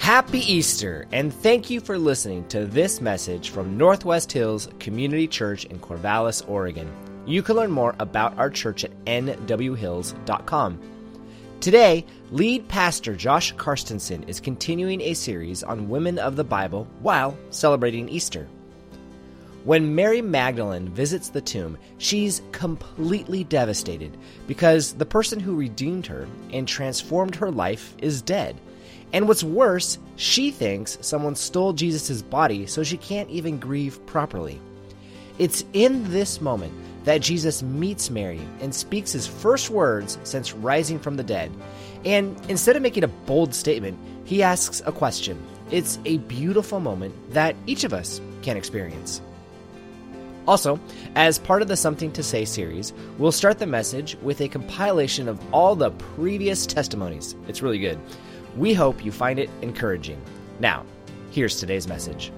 Happy Easter, and thank you for listening to this message from Northwest Hills Community Church in Corvallis, Oregon. You can learn more about our church at nwhills.com. Today, lead pastor Josh Karstensen is continuing a series on women of the Bible while celebrating Easter. When Mary Magdalene visits the tomb, she's completely devastated because the person who redeemed her and transformed her life is dead. And what's worse, she thinks someone stole Jesus' body, so she can't even grieve properly. It's in this moment that Jesus meets Mary and speaks his first words since rising from the dead. And instead of making a bold statement, he asks a question. It's a beautiful moment that each of us can experience. Also, as part of the Something to Say series, we'll start the message with a compilation of all the previous testimonies. It's really good. We hope you find it encouraging. Now, here's today's message.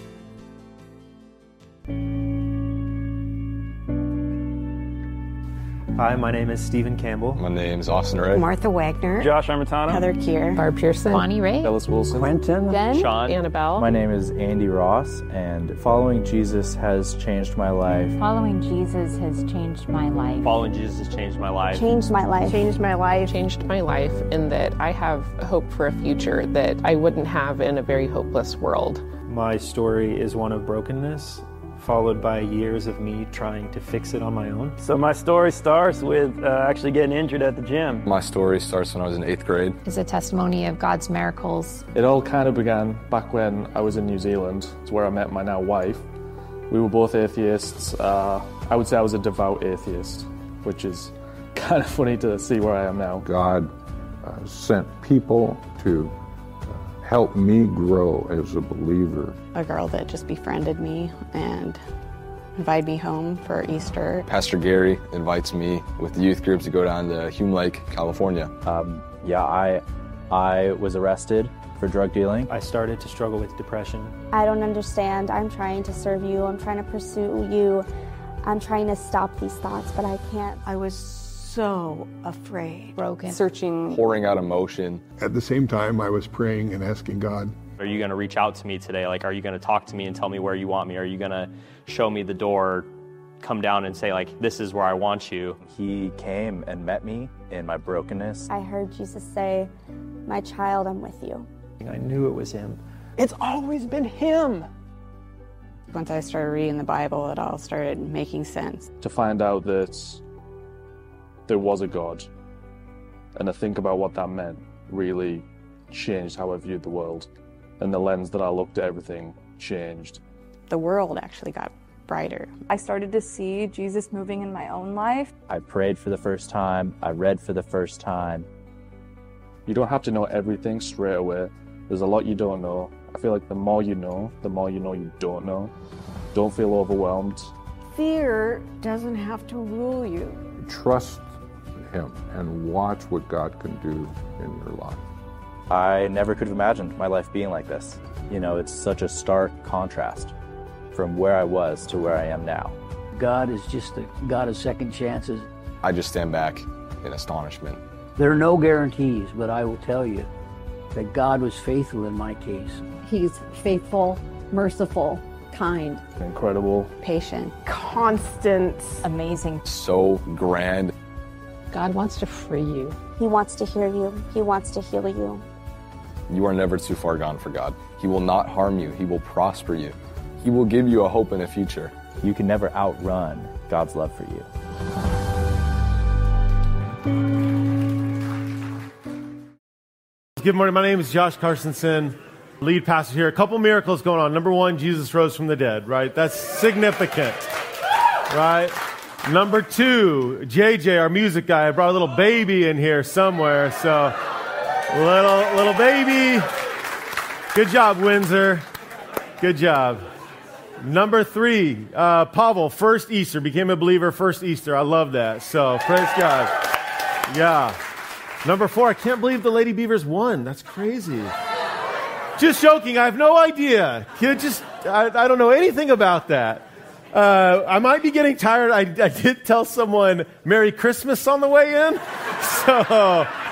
Hi, my name is Stephen Campbell. My name's Austin Ray. Martha Wagner. Josh Armatano. Heather Keir. Barb Pearson. Bonnie Ray. Ellis Wilson. Quentin. Jen. Sean. Annabelle. My name is Andy Ross, and following Jesus has changed my life. Following Jesus has changed my life. Following Jesus has changed my life. Changed my life. Changed my life. Changed my life in that I have hope for a future that I wouldn't have in a very hopeless world. My story is one of brokenness, followed by years of me trying to fix it on my own. So my story starts with actually getting injured at the gym. My story starts when I was in 8th grade. It's a testimony of God's miracles. It all kind of began back when I was in New Zealand. It's where I met my now wife. We were both atheists. I would say I was a devout atheist, which is kind of funny to see where I am now. God sent people to help me grow as a believer. A girl that just befriended me and invited me home for Easter. Pastor Gary invites me with the youth group to go down to Hume Lake, California. I was arrested for drug dealing. I started to struggle with depression. I don't understand. I'm trying to serve you. I'm trying to pursue you. I'm trying to stop these thoughts, but I can't. I was so afraid. Broken. Searching. Pouring out emotion. At the same time, I was praying and asking God, Are you going to reach out to me today? Like, are you going to talk to me and tell me where you want me? Are you going to show me the door, come down and say, like, this is where I want you? He came and met me in my brokenness. I heard Jesus say, "My child, I'm with you." I knew it was him. It's always been him. Once I started reading the Bible, it all started making sense. To find out that there was a God, and to think about what that meant really changed how I viewed the world, and the lens that I looked at everything changed. The world actually got brighter. I started to see Jesus moving in my own life. I prayed for the first time. I read for the first time. You don't have to know everything straight away. There's a lot you don't know. I feel like the more you know you don't know. Don't feel overwhelmed. Fear doesn't have to rule you. trust him and watch what God can do in your life. I never could have imagined my life being like this. You know, it's such a stark contrast from where I was to where I am now. God is just a God of second chances. I just stand back in astonishment. There are no guarantees, but I will tell you that God was faithful in my case. He's faithful, merciful, kind, incredible, patient, constant, amazing, so grand. God wants to free you. He wants to hear you. He wants to heal you. You are never too far gone for God. He will not harm you. He will prosper you. He will give you a hope and a future. You can never outrun God's love for you. Good morning. My name is Josh Karstensen, lead pastor here. A couple miracles going on. Number one, Jesus rose from the dead, right? That's significant, right? Number two, JJ, our music guy, I brought a little baby in here somewhere. So, little baby. Good job, Windsor. Good job. Number three, Pavel, first Easter, became a believer, first Easter. I love that. So, praise God. Yeah. Number four, I can't believe the Lady Beavers won. That's crazy. Just joking. I have no idea. I don't know anything about that. I might be getting tired. I did tell someone Merry Christmas on the way in. So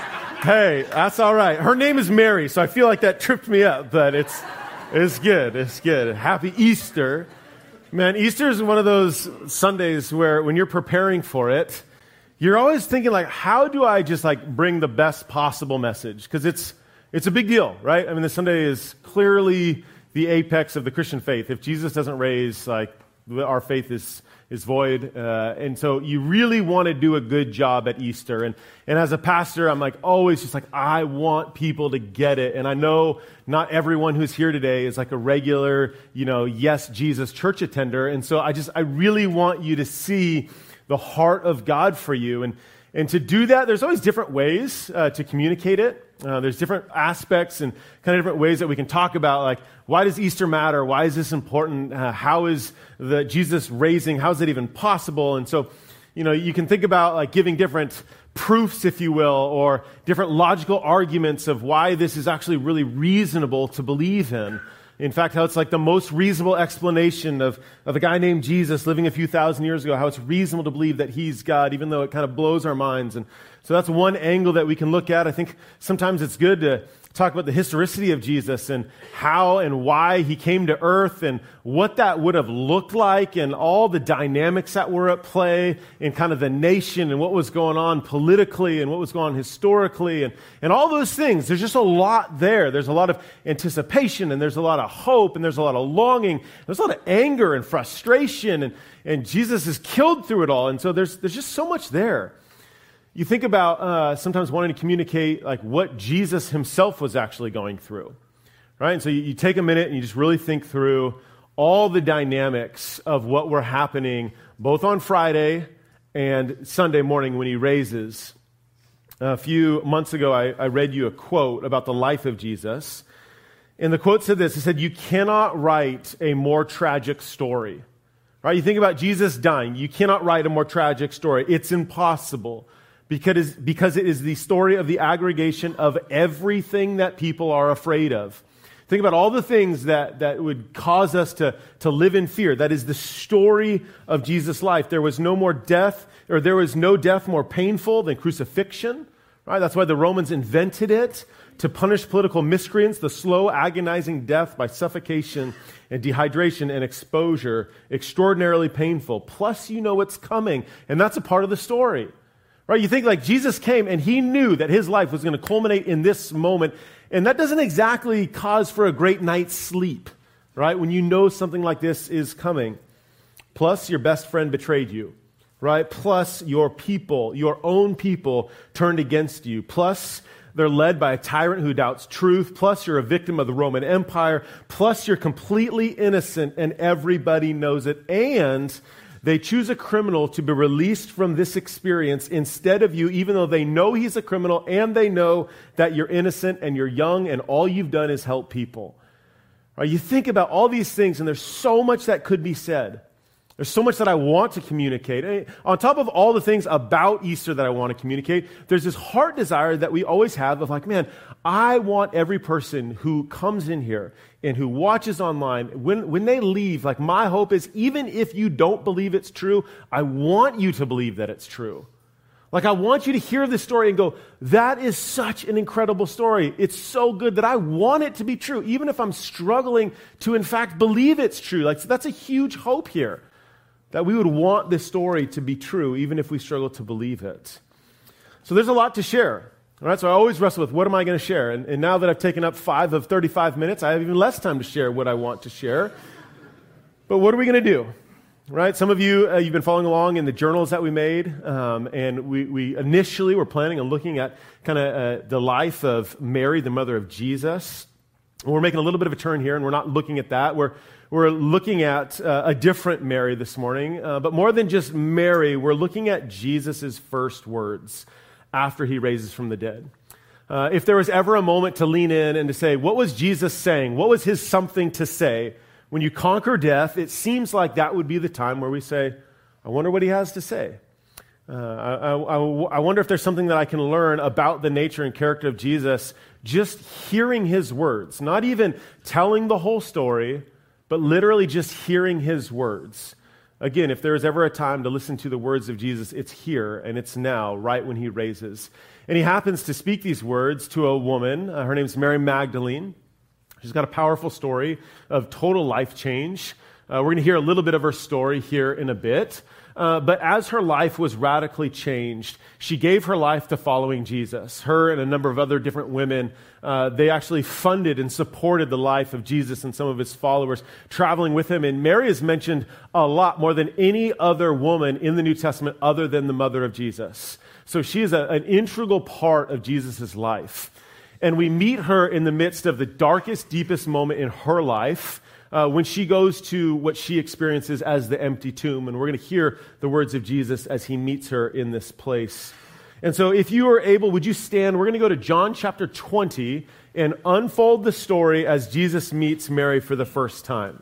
Hey, that's all right. Her name is Mary, so I feel like that tripped me up, but it's good. It's good. Happy Easter. Man, Easter is one of those Sundays where when you're preparing for it, you're always thinking like, how do I just like bring the best possible message? Because it's a big deal, right? I mean, the Sunday is clearly the apex of the Christian faith. If Jesus doesn't raise, like, our faith is void. And so you really want to do a good job at Easter. And as a pastor, I'm like always just like, I want people to get it. And I know not everyone who's here today is like a regular, yes, Jesus church attender. And so I really want you to see the heart of God for you. And to do that, there's always different ways to communicate it. There's different aspects and kind of different ways that we can talk about, like, why does Easter matter? Why is this important? How is the Jesus raising? How is it even possible? And so, you can think about like giving different proofs, if you will, or different logical arguments of why this is actually really reasonable to believe in. In fact, how it's like the most reasonable explanation of a guy named Jesus living a few thousand years ago, how it's reasonable to believe that he's God, even though it kind of blows our minds. And so that's one angle that we can look at. I think sometimes it's good to talk about the historicity of Jesus and how and why he came to earth and what that would have looked like and all the dynamics that were at play in kind of the nation and what was going on politically and what was going on historically and all those things. There's just a lot there. There's a lot of anticipation and there's a lot of hope and there's a lot of longing. There's a lot of anger and frustration and Jesus is killed through it all. And so there's just so much there. You think about sometimes wanting to communicate like what Jesus himself was actually going through, right? And so you take a minute and you just really think through all the dynamics of what were happening both on Friday and Sunday morning when he raises. A few months ago, I read you a quote about the life of Jesus. And the quote said this. It said, "You cannot write a more tragic story." Right? You think about Jesus dying. You cannot write a more tragic story. It's impossible. Because it is the story of the aggregation of everything that people are afraid of. Think about all the things that would cause us to live in fear. That is the story of Jesus' life. There was no death more painful than crucifixion. Right? That's why the Romans invented it, to punish political miscreants, the slow, agonizing death by suffocation and dehydration and exposure, extraordinarily painful. Plus, what's coming, and that's a part of the story. Right? You think like Jesus came and he knew that his life was going to culminate in this moment. And that doesn't exactly cause for a great night's sleep, right? When you know something like this is coming. Plus, your best friend betrayed you, right? Plus, your own people turned against you. Plus, they're led by a tyrant who doubts truth. Plus, you're a victim of the Roman Empire. Plus, you're completely innocent and everybody knows it. And they choose a criminal to be released from this experience instead of you, even though they know he's a criminal and they know that you're innocent and you're young and all you've done is help people. Right? You think about all these things and there's so much that could be said. There's so much that I want to communicate. On top of all the things about Easter that I want to communicate, there's this heart desire that we always have of like, man, I want every person who comes in here and who watches online, when they leave, like my hope is even if you don't believe it's true, I want you to believe that it's true. Like I want you to hear this story and go, that is such an incredible story. It's so good that I want it to be true, even if I'm struggling to in fact believe it's true. Like so that's a huge hope here. That we would want this story to be true, even if we struggle to believe it. So there's a lot to share. All right, so I always wrestle with, what am I going to share? And now that I've taken up 5 of 35 minutes, I have even less time to share what I want to share. But what are we going to do? Right? Some of you, you've been following along in the journals that we made. And we initially were planning on looking at kind of the life of Mary, the mother of Jesus. And we're making a little bit of a turn here, and we're not looking at that. We're looking at a different Mary this morning, but more than just Mary, we're looking at Jesus' first words after he raises from the dead. If there was ever a moment to lean in and to say, what was Jesus saying? What was his something to say? When you conquer death, it seems like that would be the time where we say, I wonder what he has to say. I wonder if there's something that I can learn about the nature and character of Jesus just hearing his words, not even telling the whole story, but literally just hearing his words. Again, if there is ever a time to listen to the words of Jesus, it's here and it's now, right when he raises. And he happens to speak these words to a woman. Her name's Mary Magdalene. She's got a powerful story of total life change. We're going to hear a little bit of her story here in a bit. But as her life was radically changed, she gave her life to following Jesus. Her and a number of other different women, they actually funded and supported the life of Jesus and some of his followers, traveling with him. And Mary is mentioned a lot, more than any other woman in the New Testament other than the mother of Jesus. So she is an integral part of Jesus' life. And we meet her in the midst of the darkest, deepest moment in her life, when she goes to what she experiences as the empty tomb. And we're going to hear the words of Jesus as he meets her in this place. And so if you are able, would you stand? We're going to go to John chapter 20 and unfold the story as Jesus meets Mary for the first time.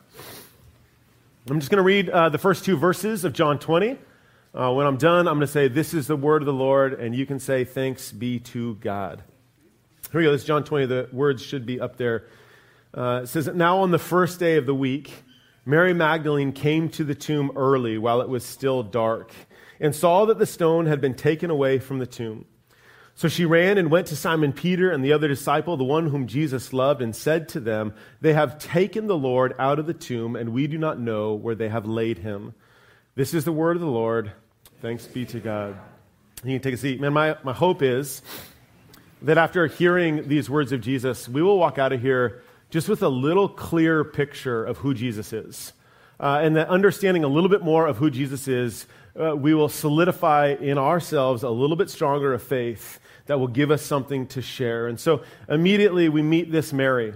I'm just going to read the first 2 verses of John 20. When I'm done, I'm going to say, "This is the word of the Lord," and you can say, "Thanks be to God." Here we go. This is John 20. The words should be up there. It says, "Now on the first day of the week, Mary Magdalene came to the tomb early while it was still dark and saw that the stone had been taken away from the tomb. So she ran and went to Simon Peter and the other disciple, the one whom Jesus loved, and said to them, 'They have taken the Lord out of the tomb, and we do not know where they have laid him.'" This is the word of the Lord. Thanks be to God. You can take a seat. Man, my hope is that after hearing these words of Jesus, we will walk out of here just with a little clearer picture of who Jesus is. And that understanding a little bit more of who Jesus is, we will solidify in ourselves a little bit stronger of faith that will give us something to share. And so immediately we meet this Mary.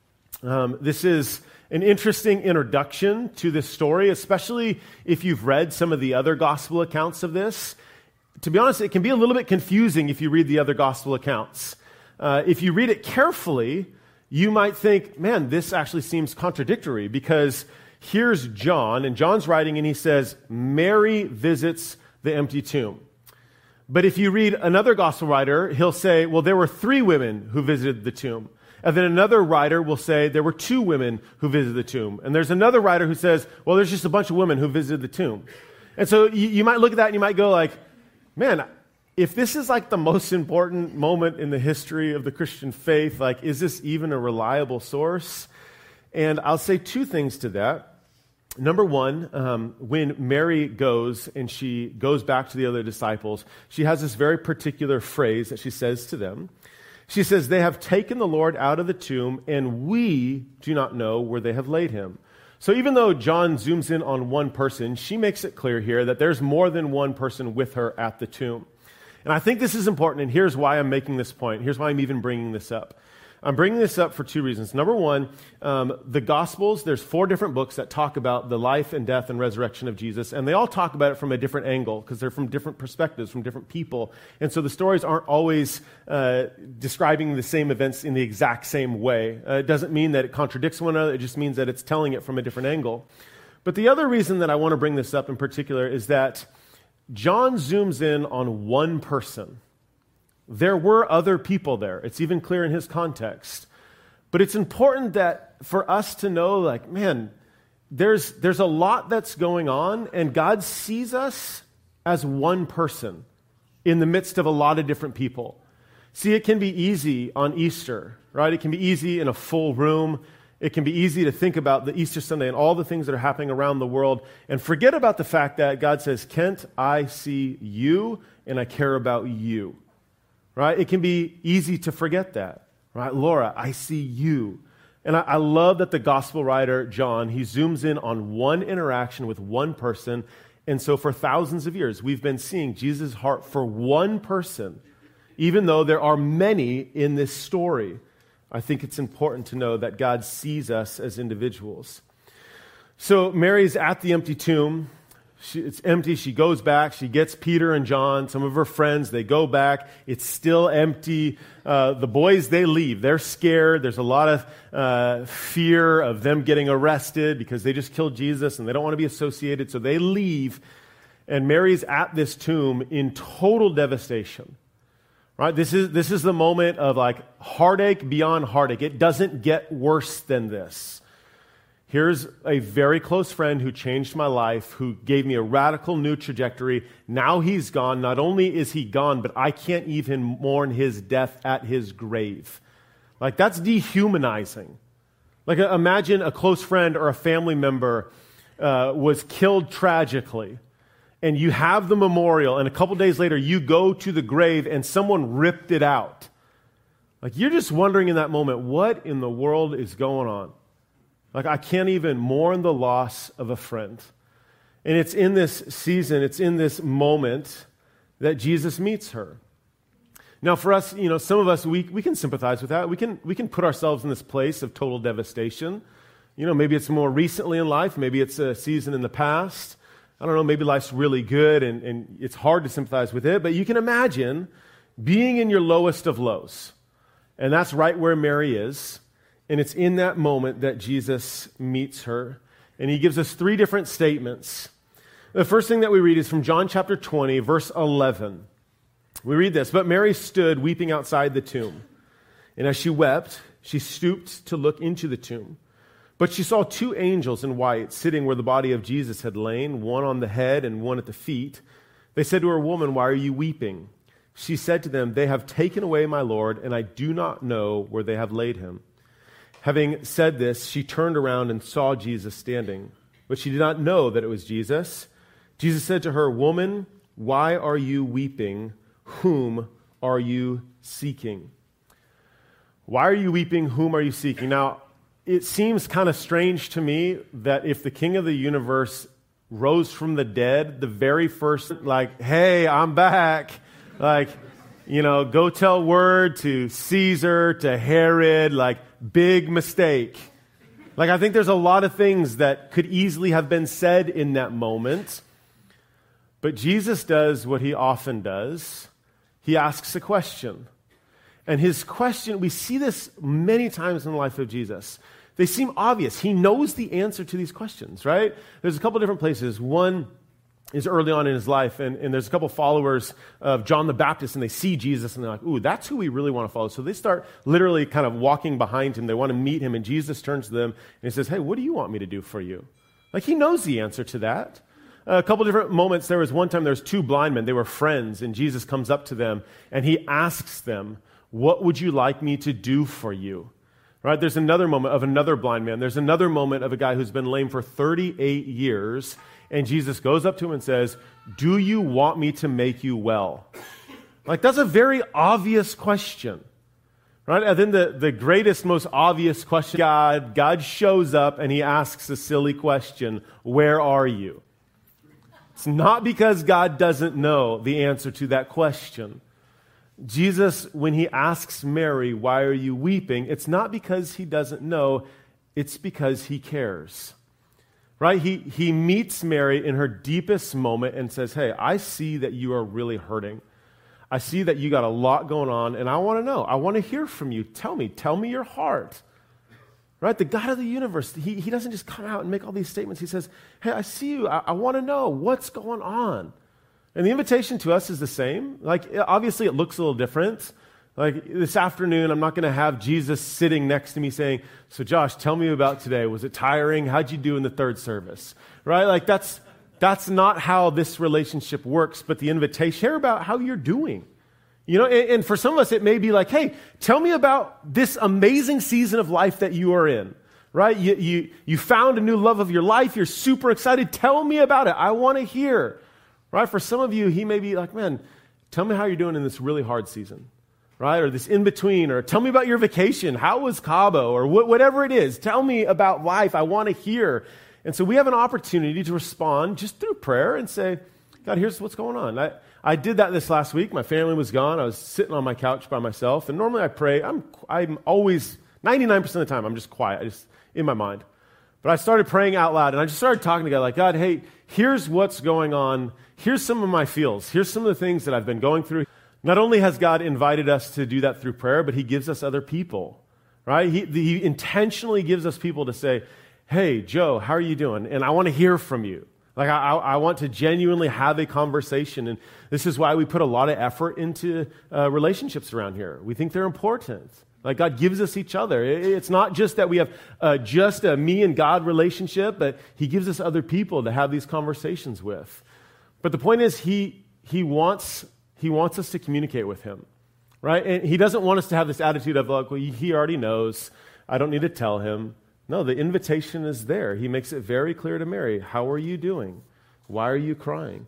This is an interesting introduction to this story, especially if you've read some of the other gospel accounts of this. To be honest, it can be a little bit confusing if you read the other gospel accounts. If you read it carefully, you might think, man, this actually seems contradictory, because here's John, and John's writing, and he says, Mary visits the empty tomb. But if you read another gospel writer, he'll say, well, there were 3 women who visited the tomb. And then another writer will say there were 2 women who visited the tomb. And there's another writer who says, well, there's just a bunch of women who visited the tomb. And so you might look at that and you might go like, man, if this is like the most important moment in the history of the Christian faith, like, is this even a reliable source? And I'll say 2 things to that. Number one, when Mary goes and she goes back to the other disciples, she has this very particular phrase that she says to them. She says, they have taken the Lord out of the tomb, and we do not know where they have laid him. So even though John zooms in on one person, she makes it clear here that there's more than one person with her at the tomb. And I think this is important, and here's why I'm making this point. Here's why I'm even bringing this up. I'm bringing this up for 2 reasons. Number one, the Gospels, there's 4 different books that talk about the life and death and resurrection of Jesus, and they all talk about it from a different angle because they're from different perspectives, from different people. And so the stories aren't always describing the same events in the exact same way. It doesn't mean that it contradicts one another. It just means that it's telling it from a different angle. But the other reason that I want to bring this up in particular is that John zooms in on one person. There were other people there. It's even clear in his context. But it's important that for us to know, like, man, there's a lot that's going on, and God sees us as one person in the midst of a lot of different people. See, it can be easy on Easter, right? It can be easy in a full room. It can be easy to think about the Easter Sunday and all the things that are happening around the world and forget about the fact that God says, Kent, I see you and I care about you. Right? It can be easy to forget that. Right? Laura, I see you. And I love that the gospel writer, John, he zooms in on one interaction with one person. And so for thousands of years, we've been seeing Jesus' heart for one person, even though there are many in this story. I think it's important to know that God sees us as individuals. So Mary's at the empty tomb. It's empty. She goes back. She gets Peter and John, some of her friends. They go back. It's still empty. The boys, they leave. They're scared. There's a lot of fear of them getting arrested because they just killed Jesus and they don't want to be associated. So they leave. And Mary's at this tomb in total devastation. Right? This is the moment of like heartache beyond heartache. It doesn't get worse than this. Here's a very close friend who changed my life, who gave me a radical new trajectory. Now he's gone. Not only is he gone, but I can't even mourn his death at his grave. Like, that's dehumanizing. Like, imagine a close friend or a family member was killed tragically, and you have the memorial, and a couple days later you go to the grave and someone ripped it out. Like, you're just wondering in that moment, what in the world is going on? Like, I can't even mourn the loss of a friend. And it's in this season, it's in this moment that Jesus meets her. Now, for us, some of us, we can sympathize with that. We can put ourselves in this place of total devastation. Maybe it's more recently in life. Maybe it's a season in the past. I don't know, maybe life's really good and it's hard to sympathize with it. But you can imagine being in your lowest of lows. And that's right where Mary is. And it's in that moment that Jesus meets her. And he gives us 3 different statements. The first thing that we read is from John chapter 20, verse 11. We read this, "But Mary stood weeping outside the tomb. And as she wept, she stooped to look into the tomb. But she saw 2 angels in white sitting where the body of Jesus had lain, one on the head and one at the feet. They said to her, 'Woman, why are you weeping?' She said to them, 'They have taken away my Lord, and I do not know where they have laid him.' Having said this, she turned around and saw Jesus standing, but she did not know that it was Jesus. Jesus said to her, 'Woman, why are you weeping? Whom are you seeking?'" Why are you weeping? Whom are you seeking? Now, it seems kind of strange to me that if the King of the universe rose from the dead, the very first, "Hey, I'm back," go tell word to Caesar, to Herod, big mistake. I think there's a lot of things that could easily have been said in that moment. But Jesus does what he often does. He asks a question. And his question, we see this many times in the life of Jesus. They seem obvious. He knows the answer to these questions, right? There's a couple different places. One is early on in his life, and there's a couple followers of John the Baptist, and they see Jesus, and they're like, "Ooh, that's who we really want to follow." So they start literally kind of walking behind him. They want to meet him, and Jesus turns to them, and he says, "Hey, what do you want me to do for you?" He knows the answer to that. A couple different moments. There was one time there was 2 blind men. They were friends, and Jesus comes up to them, and he asks them, "What would you like me to do for you?" Right? There's another moment of another blind man. There's another moment of a guy who's been lame for 38 years, and Jesus goes up to him and says, "Do you want me to make you well?" That's a very obvious question, right? And then the greatest, most obvious question, God shows up and he asks a silly question, "Where are you?" It's not because God doesn't know the answer to that question. Jesus, when he asks Mary, "Why are you weeping?" it's not because he doesn't know, it's because he cares. Right? He meets Mary in her deepest moment and says, "Hey, I see that you are really hurting. I see that you got a lot going on, and I want to know. I want to hear from you. Tell me your heart." Right? The God of the universe, he doesn't just come out and make all these statements. He says, "Hey, I see you. I want to know what's going on." And the invitation to us is the same. Obviously, it looks a little different. This afternoon, I'm not going to have Jesus sitting next to me saying, "So Josh, tell me about today. Was it tiring? How'd you do in the 3rd service?" Right? That's not how this relationship works, but the invitation, share about how you're doing. And for some of us, it may be like, "Hey, tell me about this amazing season of life that you are in." Right? You found a new love of your life. You're super excited. Tell me about it. I want to hear. Right? For some of you, he may be like, "Man, tell me how you're doing in this really hard season." Right? Or this in-between, or tell me about your vacation. How was Cabo? Or whatever it is. Tell me about life. I want to hear. And so we have an opportunity to respond just through prayer and say, "God, here's what's going on." I did that this last week. My family was gone. I was sitting on my couch by myself. And normally I pray. I'm always, 99% of the time, I'm just quiet. I just in my mind. But I started praying out loud, and I just started talking to God, "God, hey, here's what's going on. Here's some of my feels. Here's some of the things that I've been going through." Not only has God invited us to do that through prayer, but he gives us other people, right? He intentionally gives us people to say, "Hey, Joe, how are you doing? And I want to hear from you. Like, I want to genuinely have a conversation, and this is why we put a lot of effort into relationships around here. We think they're important. Like, God gives us each other. It's not just that we have just a me and God relationship, but he gives us other people to have these conversations with. But the point is, he wants us to communicate with him, right? And he doesn't want us to have this attitude of, like, well, he already knows. I don't need to tell him. No, the invitation is there. He makes it very clear to Mary, how are you doing? Why are you crying?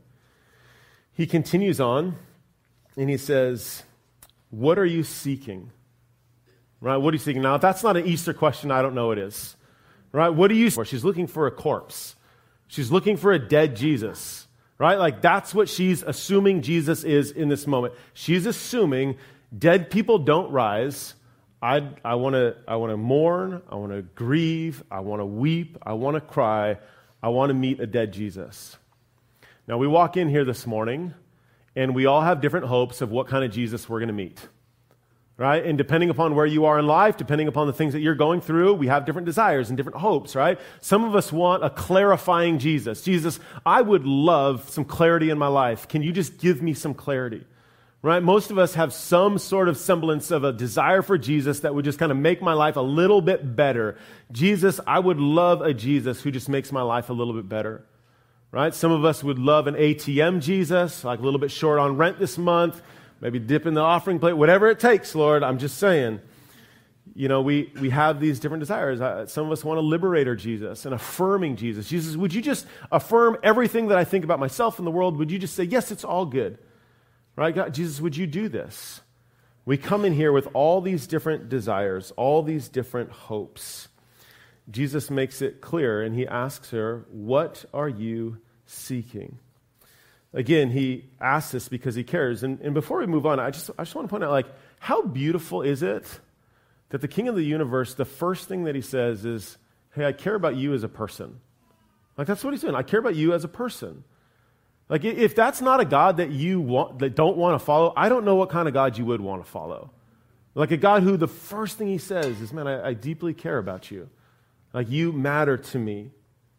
He continues on, and he says, what are you seeking? Right? What are you seeking? Now, if that's not an Easter question, I don't know what is. Right? What are you for? She's looking for a corpse. She's looking for a dead Jesus. Right? Like, that's what she's assuming Jesus is in this moment. She's assuming dead people don't rise. I want to mourn. I want to grieve. I want to weep. I want to cry. I want to meet a dead Jesus. Now, we walk in here this morning, and we all have different hopes of what kind of Jesus we're going to meet. Right? And depending upon where you are in life, depending upon the things that you're going through, we have different desires and different hopes, right? Some of us want a clarifying Jesus. Jesus, I would love some clarity in my life. Can you just give me some clarity? Right? Most of us have some sort of semblance of a desire for Jesus that would just kind of make my life a little bit better. Jesus, I would love a Jesus who just makes my life a little bit better. Right? Some of us would love an ATM Jesus, like a little bit short on rent this month. Maybe dip in the offering plate, whatever it takes, Lord. I'm just saying. You know, we have these different desires. Some of us want a liberator Jesus, an affirming Jesus. Jesus, would you just affirm everything that I think about myself and the world? Would you just say, yes, it's all good? Right? God, Jesus, would you do this? We come in here with all these different desires, all these different hopes. Jesus makes it clear, and he asks her, what are you seeking? Again, he asks this because he cares. And before we move on, I just want to point out, like, how beautiful is it that the King of the universe, the first thing that he says is, hey, I care about you as a person. Like, that's what he's doing. I care about you as a person. Like, if that's not a God that you want, that don't want to follow, I don't know what kind of God you would want to follow. Like a God who the first thing he says is, man, I deeply care about you. Like, you matter to me.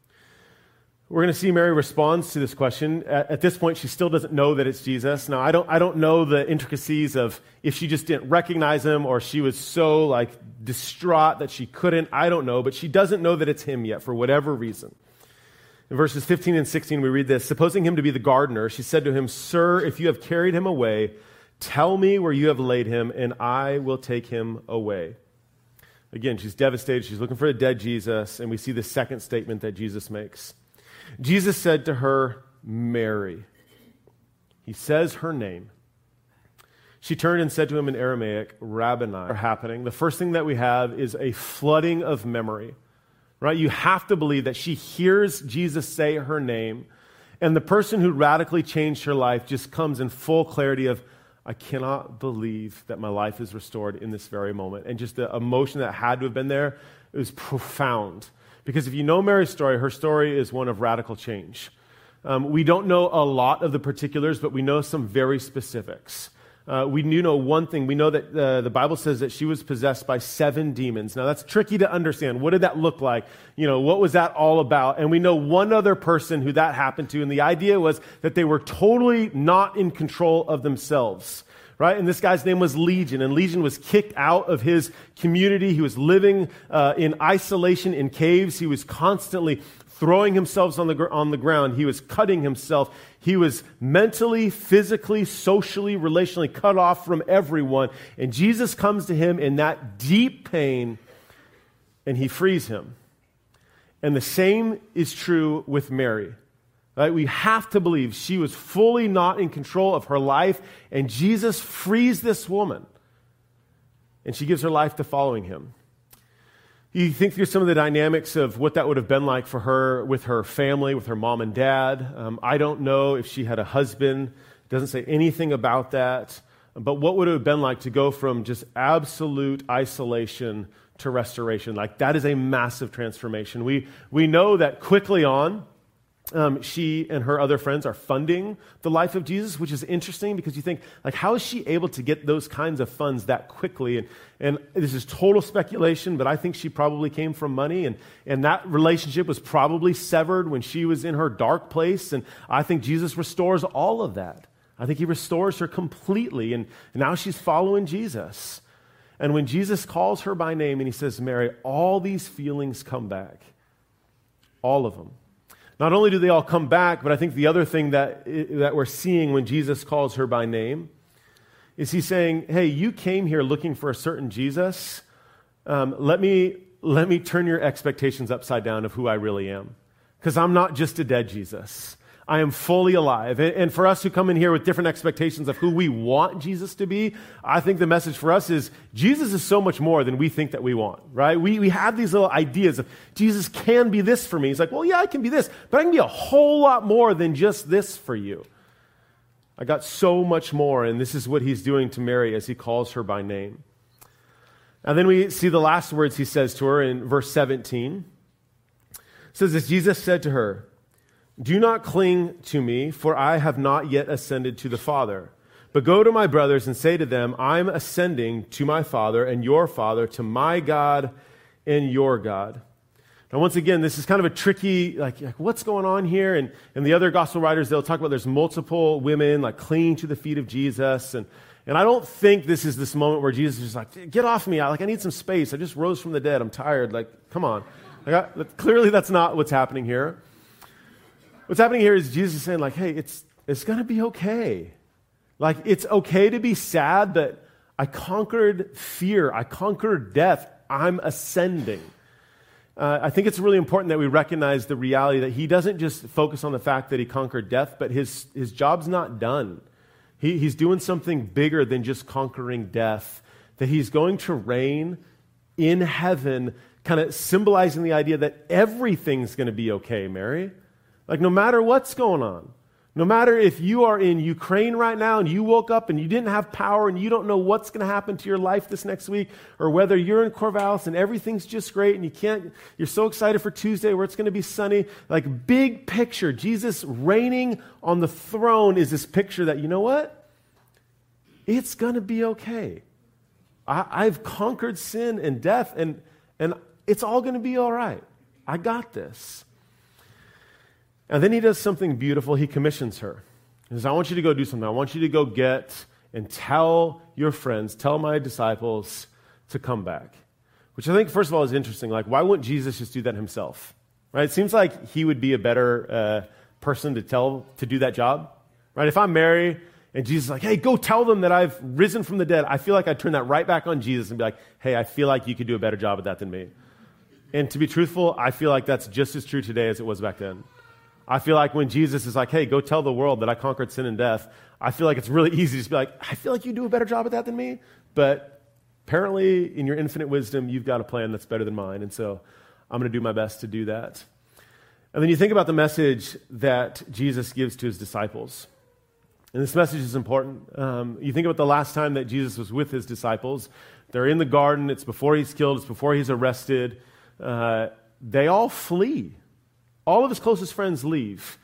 We're going to see Mary responds to this question. At this point, she still doesn't know that it's Jesus. Now, I don't know the intricacies of if she just didn't recognize him or she was so, like, distraught that she couldn't. I don't know, but she doesn't know that it's him yet for whatever reason. In verses 15 and 16, we read this. Supposing him to be the gardener, she said to him, Sir, if you have carried him away, tell me where you have laid him, and I will take him away. Again, she's devastated. She's looking for a dead Jesus, and we see the second statement that Jesus makes. Jesus said to her, Mary. He says her name. She turned and said to him in Aramaic, Rabboni. Are happening. The first thing that we have is a flooding of memory. Right? You have to believe that she hears Jesus say her name, and the person who radically changed her life just comes in full clarity of, I cannot believe that my life is restored in this very moment. And just the emotion that had to have been there, it was profound. Because if you know Mary's story, her story is one of radical change. We don't know a lot of the particulars, but we know some very specifics. We do know one thing. We know that the Bible says that she was possessed by 7 demons. Now, that's tricky to understand. What did that look like? You know, what was that all about? And we know one other person who that happened to, and the idea was that they were totally not in control of themselves. Right? And this guy's name was Legion, and Legion was kicked out of his community. He was living in isolation in caves. He was constantly throwing himself on the ground. He was cutting himself. He was mentally, physically, socially, relationally cut off from everyone. And Jesus comes to him in that deep pain, and he frees him. And the same is true with Mary. Right? We have to believe she was fully not in control of her life, and Jesus frees this woman, and she gives her life to following him. You think through some of the dynamics of what that would have been like for her with her family, with her mom and dad. I don't know if she had a husband. It doesn't say anything about that. But what would it have been like to go from just absolute isolation to restoration? Like, that is a massive transformation. We know that quickly on, she and her other friends are funding the life of Jesus, which is interesting because you think, like, how is she able to get those kinds of funds that quickly? And this is total speculation, but I think she probably came from money, and that relationship was probably severed when she was in her dark place, and I think Jesus restores all of that. I think he restores her completely, and now she's following Jesus. And when Jesus calls her by name and he says, Mary, all these feelings come back. All of them. Not only do they all come back, but I think the other thing that we're seeing when Jesus calls her by name is he's saying, hey, you came here looking for a certain Jesus. Let me turn your expectations upside down of who I really am. Because I'm not just a dead Jesus. I am fully alive. And for us who come in here with different expectations of who we want Jesus to be, I think the message for us is Jesus is so much more than we think that we want, right? We have these little ideas of Jesus can be this for me. He's like, well, yeah, I can be this, but I can be a whole lot more than just this for you. I got so much more, and this is what he's doing to Mary as he calls her by name. And then we see the last words he says to her in verse 17. It says, as Jesus said to her, do not cling to me, for I have not yet ascended to the Father. But go to my brothers and say to them, I'm ascending to my Father and your Father, to my God and your God. Now, once again, this is kind of a tricky, like what's going on here? And the other gospel writers, they'll talk about there's multiple women like clinging to the feet of Jesus. And I don't think this is this moment where Jesus is like, get off me. I need some space. I just rose from the dead. I'm tired. Like, come on. Clearly, that's not what's happening here. What's happening here is Jesus is saying, like, hey, it's going to be okay. Like, it's okay to be sad, but I conquered fear. I conquered death. I'm ascending. I think it's really important that we recognize the reality that he doesn't just focus on the fact that he conquered death, but his job's not done. He's doing something bigger than just conquering death, that he's going to reign in heaven, kind of symbolizing the idea that everything's going to be okay, Mary. Like, no matter what's going on, no matter if you are in Ukraine right now and you woke up and you didn't have power and you don't know what's going to happen to your life this next week, or whether you're in Corvallis and everything's just great and you're so excited for Tuesday where it's going to be sunny, like big picture, Jesus reigning on the throne is this picture that, you know what? It's going to be okay. I've conquered sin and death and it's all going to be all right. I got this. And then he does something beautiful. He commissions her. He says, I want you to go do something. I want you to go get and tell your friends, tell my disciples to come back. Which I think, first of all, is interesting. Like, why wouldn't Jesus just do that himself? Right? It seems like he would be a better person to do that job. Right? If I'm Mary and Jesus is like, hey, go tell them that I've risen from the dead, I feel like I'd turn that right back on Jesus and be like, hey, I feel like you could do a better job at that than me. And to be truthful, I feel like that's just as true today as it was back then. I feel like when Jesus is like, hey, go tell the world that I conquered sin and death, I feel like it's really easy to just be like, I feel like you do a better job at that than me. But apparently, in your infinite wisdom, you've got a plan that's better than mine. And so I'm going to do my best to do that. And then you think about the message that Jesus gives to his disciples. And this message is important. You think about the last time that Jesus was with his disciples. They're in the garden. It's before he's killed. It's before he's arrested. They all flee. All of his closest friends leave.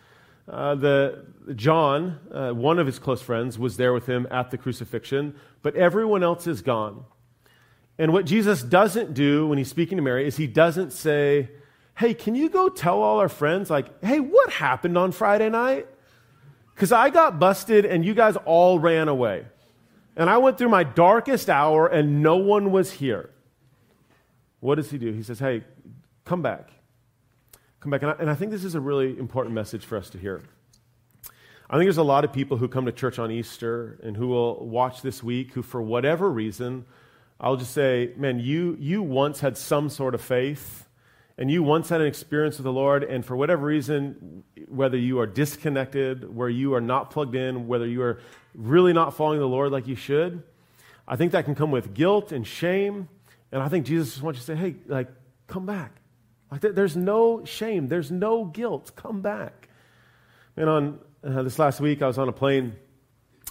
John, one of his close friends, was there with him at the crucifixion, but everyone else is gone. And what Jesus doesn't do when he's speaking to Mary is he doesn't say, hey, can you go tell all our friends, like, hey, what happened on Friday night? Because I got busted and you guys all ran away. And I went through my darkest hour and no one was here. What does he do? He says, hey, come back. Come back. And I think this is a really important message for us to hear. I think there's a lot of people who come to church on Easter and who will watch this week who, for whatever reason, I'll just say, man, you once had some sort of faith and you once had an experience with the Lord, and for whatever reason, whether you are disconnected, where you are not plugged in, whether you are really not following the Lord like you should, I think that can come with guilt and shame. And I think Jesus just wants you to say, hey, like, come back. Like, there's no shame. There's no guilt. Come back. And on this last week, I was on a plane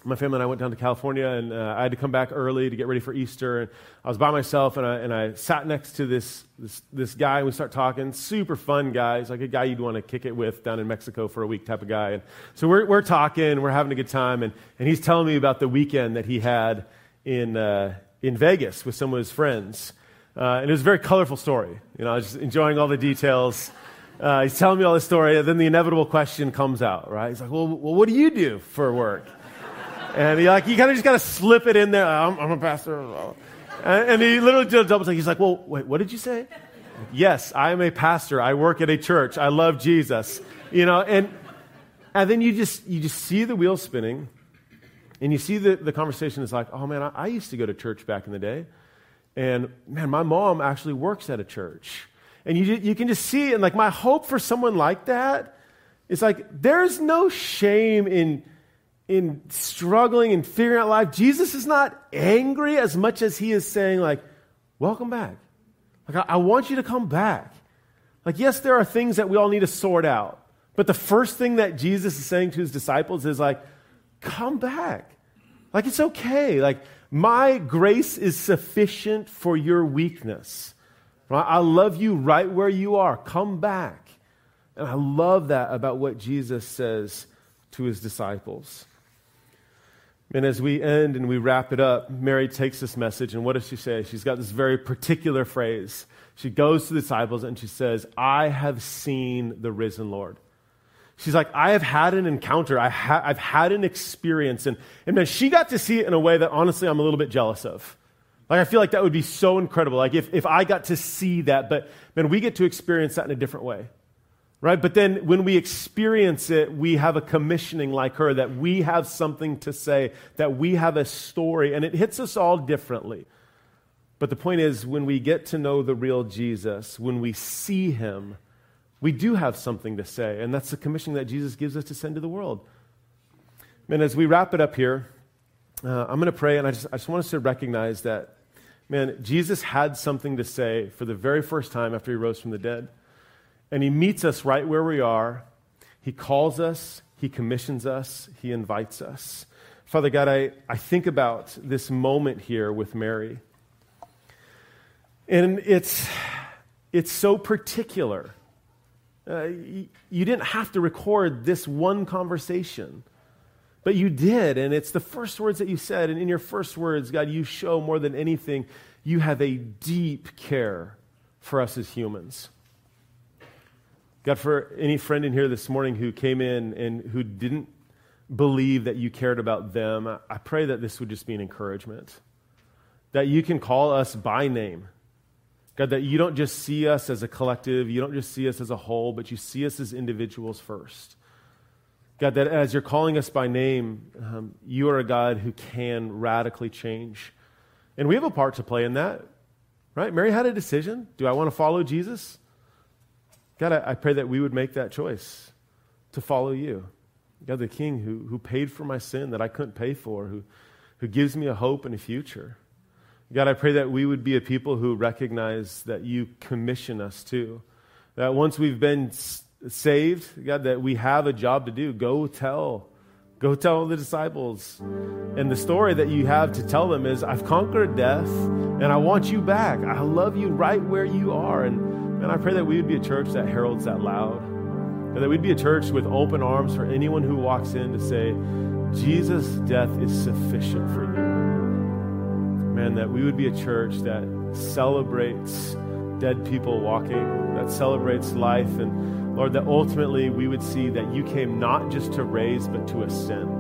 my family and I went down to California, and I had to come back early to get ready for Easter. And I was by myself, and I sat next to this guy, and we start talking. Super fun guy. He's like a guy you'd want to kick it with down in Mexico for a week type of guy. And so we're talking, we're having a good time, and he's telling me about the weekend that he had in Vegas with some of his friends. And it was a very colorful story. I was just enjoying all the details. He's telling me all this story, and then the inevitable question comes out, right? He's like, well, what do you do for work? And you kind of just got to slip it in there. I'm a pastor. And he literally did a double take. He's like, well, wait, what did you say? Yes, I am a pastor. I work at a church. I love Jesus. And then you just see the wheels spinning, and you see the conversation is like, oh man, I used to go to church back in the day. And man, my mom actually works at a church. And you can just see, and like my hope for someone like that is like, there's no shame in struggling and figuring out life. Jesus is not angry as much as he is saying, like, welcome back. Like, I want you to come back. Like, yes, there are things that we all need to sort out. But the first thing that Jesus is saying to his disciples is like, come back. Like, it's okay. Like, my grace is sufficient for your weakness. I love you right where you are. Come back. And I love that about what Jesus says to his disciples. And as we end and we wrap it up, Mary takes this message, and what does she say? She's got this very particular phrase. She goes to the disciples and she says, I have seen the risen Lord. She's like, I have had an encounter. I've had an experience. And man, she got to see it in a way that honestly I'm a little bit jealous of. Like, I feel like that would be so incredible. Like, if I got to see that, but man, we get to experience that in a different way. Right? But then when we experience it, we have a commissioning like her, that we have something to say, that we have a story, and it hits us all differently. But the point is, when we get to know the real Jesus, when we see him, we do have something to say, and that's the commission that Jesus gives us to send to the world. Man, as we wrap it up here, I'm going to pray, and I just want us to recognize that, man, Jesus had something to say for the very first time after he rose from the dead. And he meets us right where we are. He calls us. He commissions us. He invites us. Father God, I think about this moment here with Mary. And it's so particular. You didn't have to record this one conversation, but you did. And it's the first words that you said. And in your first words, God, you show more than anything, you have a deep care for us as humans. God, for any friend in here this morning who came in and who didn't believe that you cared about them, I pray that this would just be an encouragement. That you can call us by name. God, that you don't just see us as a collective, you don't just see us as a whole, but you see us as individuals first. God, that as you're calling us by name, you are a God who can radically change. And we have a part to play in that, right? Mary had a decision. Do I want to follow Jesus? God, I pray that we would make that choice to follow you. God, the King who paid for my sin that I couldn't pay for, who gives me a hope and a future. God, I pray that we would be a people who recognize that you commission us to. That once we've been saved, God, that we have a job to do. Go tell the disciples. And the story that you have to tell them is, I've conquered death, and I want you back. I love you right where you are. And I pray that we would be a church that heralds that loud. And that we'd be a church with open arms for anyone who walks in to say, Jesus' death is sufficient for you. Man, that we would be a church that celebrates dead people walking, that celebrates life. And Lord, that ultimately we would see that you came not just to raise, but to ascend.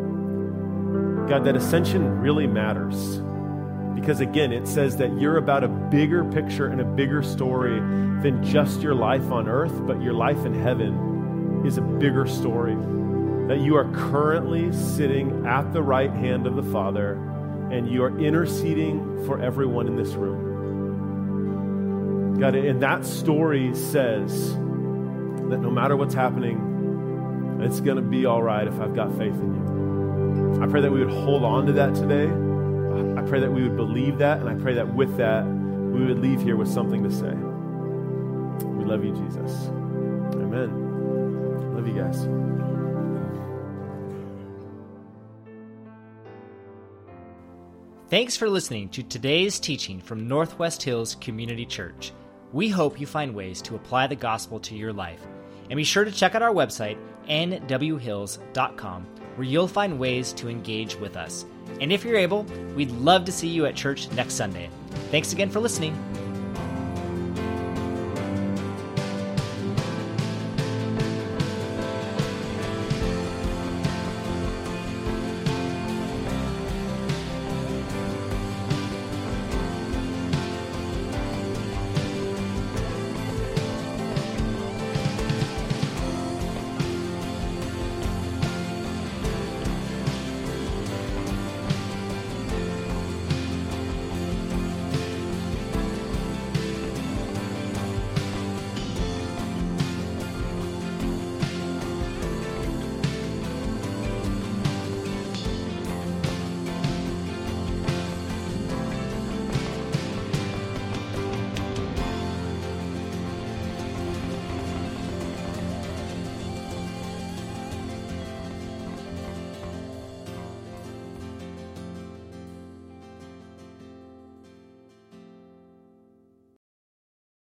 God, that ascension really matters. Because again, it says that you're about a bigger picture and a bigger story than just your life on earth, but your life in heaven is a bigger story. That you are currently sitting at the right hand of the Father, and you are interceding for everyone in this room. God, and that story says that no matter what's happening, it's going to be all right if I've got faith in you. I pray that we would hold on to that today. I pray that we would believe that, and I pray that with that, we would leave here with something to say. We love you, Jesus. Amen. Love you guys. Thanks for listening to today's teaching from Northwest Hills Community Church. We hope you find ways to apply the gospel to your life. And be sure to check out our website, nwhills.com, where you'll find ways to engage with us. And if you're able, we'd love to see you at church next Sunday. Thanks again for listening.